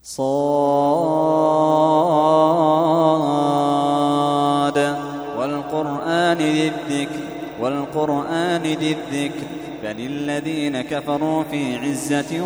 صاد والقرآن ذي الذكر بل الذين كفروا في عزة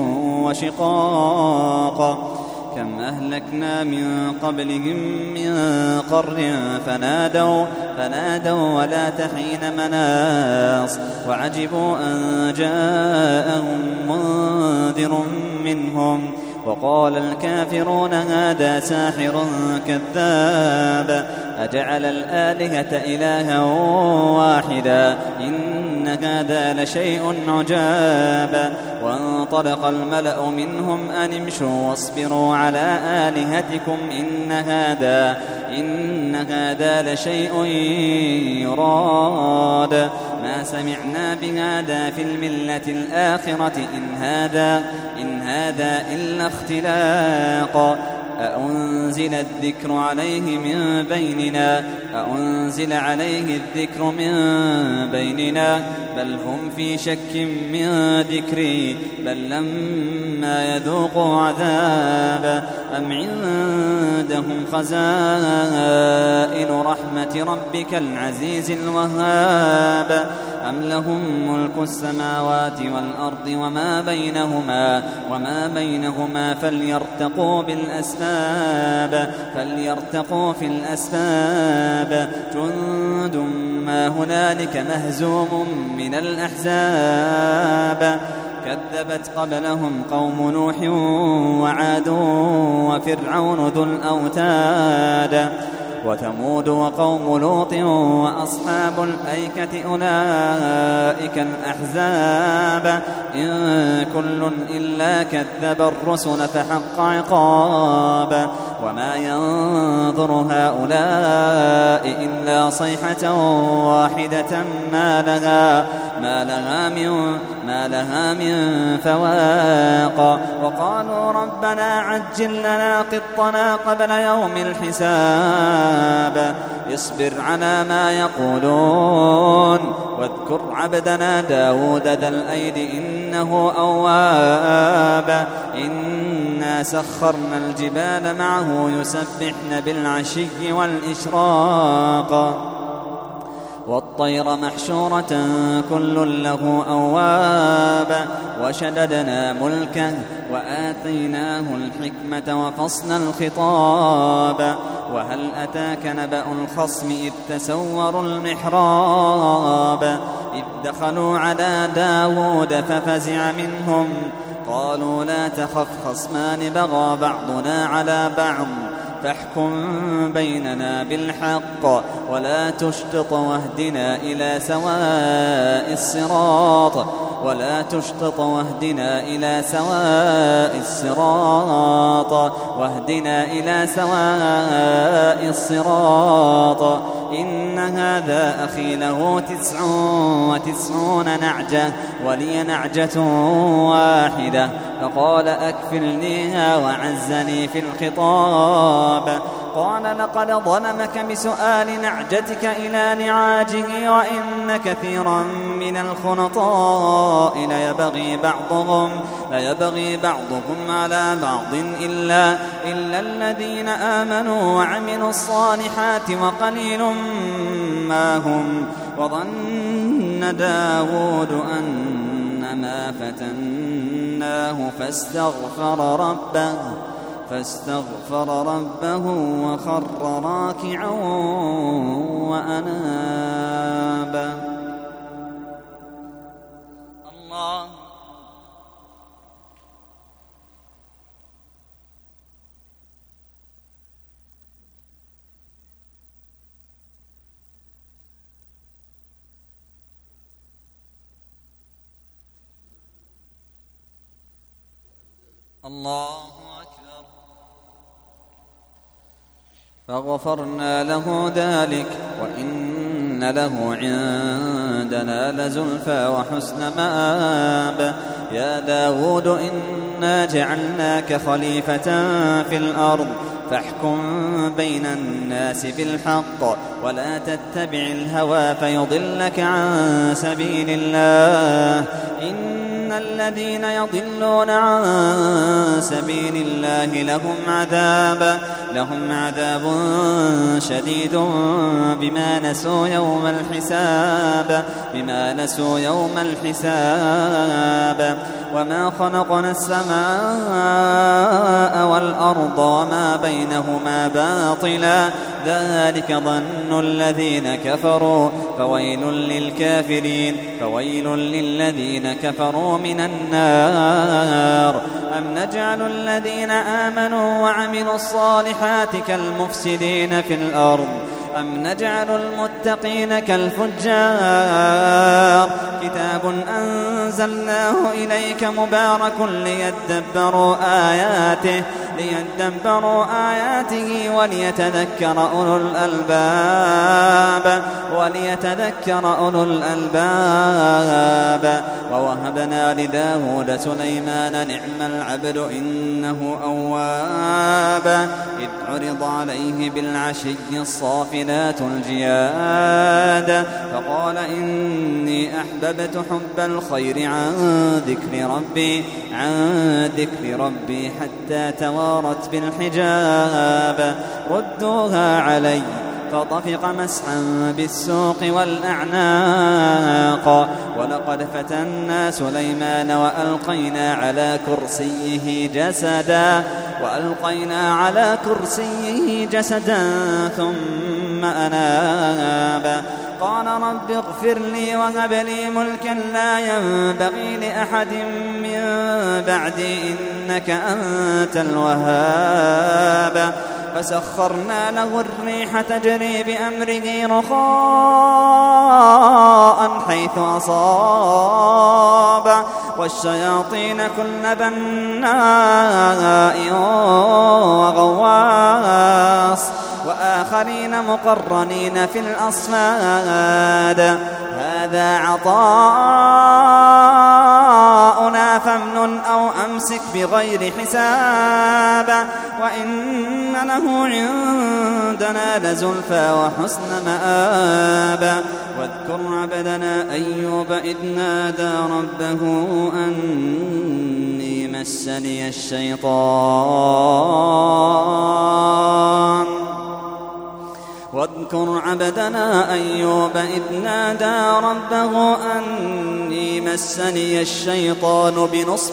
وشقاق كم أهلكنا من قبلهم من قرن فنادوا ولا تحين مناص وعجبوا أن جاءهم منذر منهم وقال الكافرون هذا ساحر كذاب أجعل الآلهة إلها واحدا إن هذا لشيء عجاب وانطلق الملأ منهم أن امشوا واصبروا على آلهتكم إن هذا لشيء يراد ما سمعنا بهذا في الملة الآخرة إن هذا إلا اختلاق أأنزل الذكر عليه من بيننا بل هم في شك من ذكري بل لما يذوقوا عذاب أم عندهم خزائن رحمة ربك العزيز الوهاب أم لهم ملك السماوات والأرض وما بينهما فليرتقوا في الأسباب جند ما هنالك مهزوم من الأحزاب كذبت قبلهم قوم نوح وعاد وفرعون ذو الأوتاد وثمود وقوم لوط وأصحاب الأيكة أولئك الأحزاب إن كل إلا كذب الرسل فحق عقاب وما ينظر هؤلاء إلا صيحة واحدة ما لها من فواق وقالوا ربنا عجل لنا قطنا قبل يوم الحساب اصبر على ما يقولون واذكر عبدنا داود ذا الأيد إنه أواب إنا سخرنا الجبال معه يسبحن بالعشي والإشراق والطير محشورة كل له أواب وشددنا ملكه وآتيناه الحكمة وفصل الخطاب وهل أتاك نبأ الخصم إذ تسوروا المحراب إذ دخلوا على داود ففزع منهم قالوا لا تخف خصمان بغى بعضنا على بعض فاحكم بيننا بالحق ولا تشطط واهدنا إلى سواء الصراط إن هذا أخي له 99 نعجة ولي نعجة واحدة فقال أكفلنيها وعزني في الخطاب قال لقد ظلمك بسؤال نعجتك إلى نعاجه وإن كثيرا من الخنطاء ليبغي بعضهم على بعض إلا الذين آمنوا وعملوا الصالحات وقليل ما هم وظن داود أنما فتناه فاستغفر ربه وخر راكعا وأناب الله الله أكبر فغفرنا له ذلك وإن له عندنا لزلفى وحسن مآب يا داود إنا جعلناك خليفة في الأرض فاحكم بين الناس بالحق ولا تتبع الهوى فيضلك عن سبيل الله إن إن الذين يضلون عن سبيل الله لهم عذاب شديد بما نسوا يوم الحساب وما خلقنا السماء والأرض وما بينهما باطلا ذلك ظن الذين كفروا فويل للذين كفروا من النار أم نجعل الذين آمنوا وعملوا الصالحات كالمفسدين في الأرض أم نجعل المتقين كالفجار كتاب أنزلناه إليك مبارك ليدبروا آياته وليتذكر أولو الألباب ووهبنا لداود سليمان نعم العبد إنه أواب إذ عرض عليه بالعشي الصافنات الجياد فقال إني أحببت حب الخير عن ذكر ربي حتى توارت بالحجاب ردوها علي فطفق مسحا بالسوق والأعناق ولقد فتنا سليمان وألقينا على كرسيه جسدا ثم أناب قال رب اغفر لي وهب لي ملكا لا ينبغي لأحد من بعدي إنك أنت الوهاب فسخرنا له الريح تجري بأمره رخاء حيث أصاب والشياطين كل بناء وغواص وآخرين مقرنين في الأصفاد هذا عطاؤنا فامنن أو أمسك بغير حساب وإن له عندنا لزلفى وحسن مآب واذكر عبدنا أيوب إذ نادى ربه أني مسني الشيطان بنصب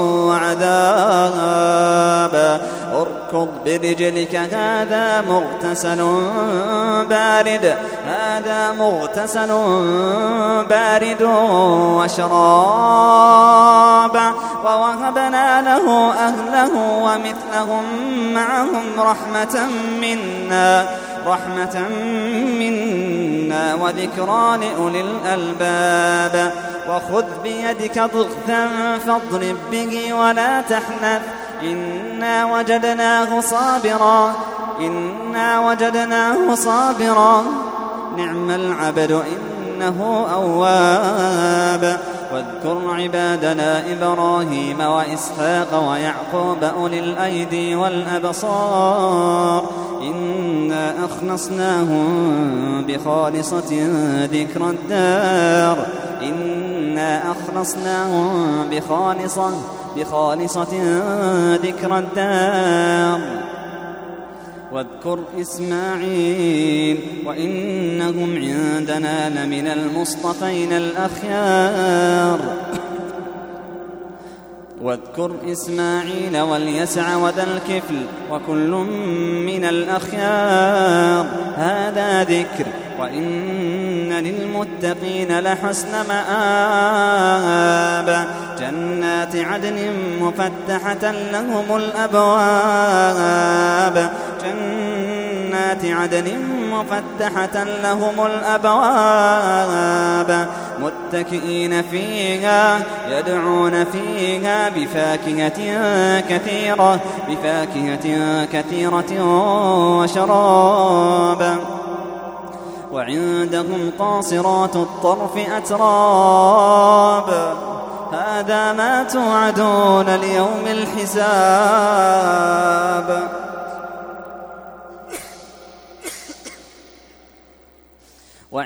وعذاب اركض برجلك هذا مغتسل بارد وشراب ووهبنا له أهله ومثلهم معهم رحمة منا وذكرى لأولي الألباب وخذ بيدك ضغثا فاضرب به ولا تحنث إنا وجدناه صابرا نعم العبد إنه أواب واذكر عبادنا إبراهيم وإسحاق ويعقوب أولي الأيدي والأبصار إنا أخلصناهم بخالصة ذكر الدار واذكر إسماعيل وإنهم عندنا لمن المصطفين الأخيار واذكر إسماعيل واليسع وذا الكفل وكل من الأخيار هذا ذكر وإن للمتقين لحسن مآب جنات عدن مفتحة لهم الأبواب متكئين فيها يدعون فيها بفاكهة كثيرة وشراب وعندهم قاصرات الطرف أتراب هذا ما توعدون ليوم الحساب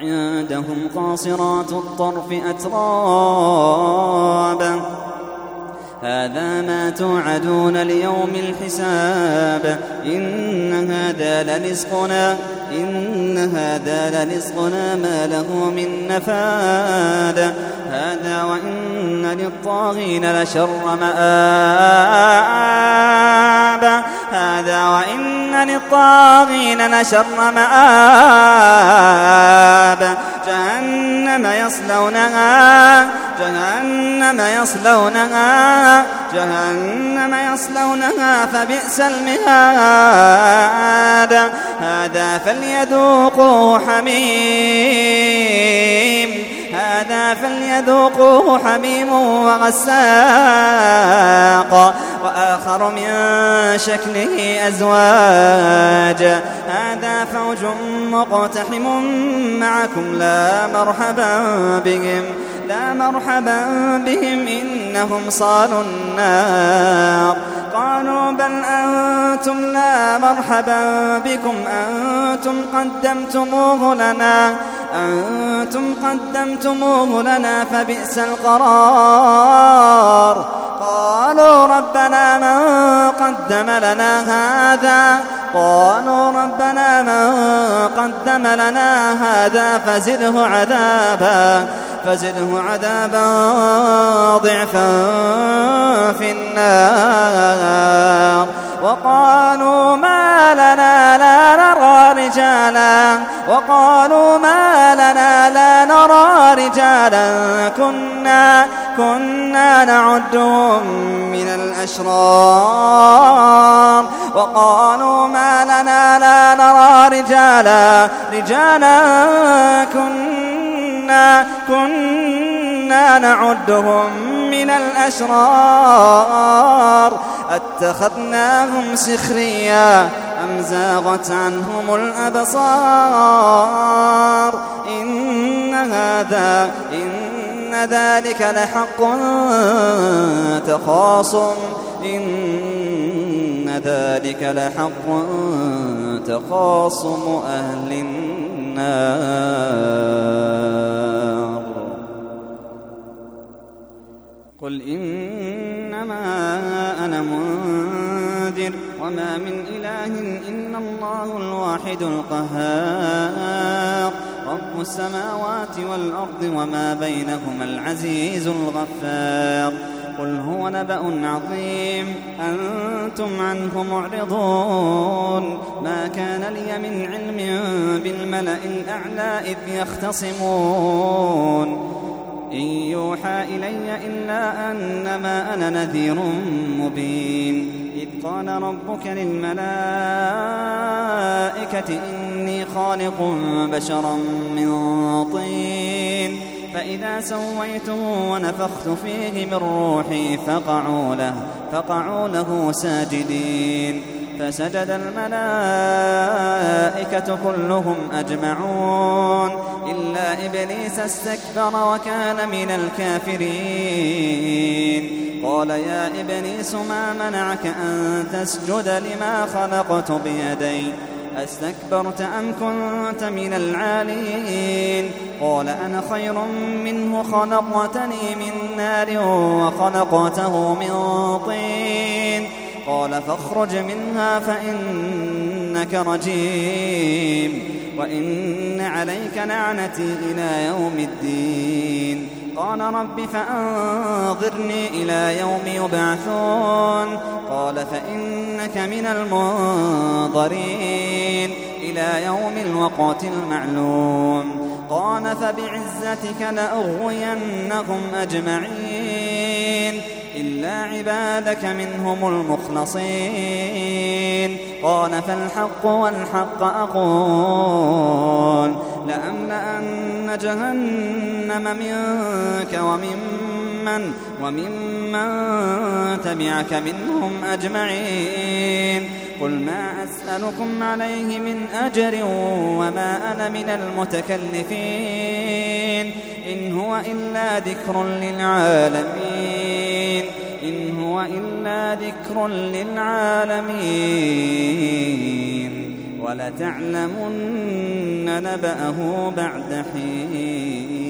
وعندهم قاصرات الطرف أتراب هذا ما توعدون ليوم الحساب إن هذا لرزقنا ما له من نفاد هذا وإن للطاغين لشر مآب جهنم يصلونها فبئس المهاد هذا فليذوقوه حميم وغساق وآخر من شكله أزواج هذا فوج مقتحم معكم لا مرحبا بهم إنهم صالوا النار قالوا بل أنتم لا مرحبا بكم أنتم قدمتموه لنا فبئس القرار قالوا ربنا من قدم لنا هذا فزده عذابا ضعفا في النار وقالوا ما لنا لا نرى رجالا كنا نعدهم من الأشرار وقالوا ما لنا لا نرى رجالا كنا نعدهم من الأشرار أتخذناهم سخريا أم زاغت عنهم الأبصار إن ذلك لحق تخاصم أهل النار قل إنما أنا منذر وما من إله إلا الله الواحد القهار رب السماوات والأرض وما بينهما العزيز الغفار قل هو نبأ عظيم أنتم عنه معرضون ما كان لي من علم بالملأ الأعلى إذ يختصمون إن يوحى إلي إلا أنما أنا نذير مبين إذ قال ربك للملائكة إني خالق بشرا من طين فإذا سويته ونفخت فيه من روحي فقعوا له ساجدين فسجد الملائكة كلهم أجمعون إلا إبليس استكبر وكان من الكافرين قال يا إبليس ما منعك أن تسجد لما خلقت بيدي أستكبرت أم كنت من العالين قال أنا خير منه خلقتني من نار وخلقته من طين قال فاخرج منها فإنك رجيم وإن عليك لعنتي إلى يوم الدين قال رب فأنظرني إلى يوم يبعثون قال فإنك من المنظرين إلى يوم الوقت المعلوم قال فبعزتك لأغوينهم أجمعين إلا عبادك منهم المخلصين قال فالحق والحق أقول لأملأن جهنم منك وممن تبعك منهم أجمعين قل ما أسألكم عليه من أجر وما أنا من المتكلفين إن هو إلا ذكر للعالمين ولتعلمن نبأه بعد حين.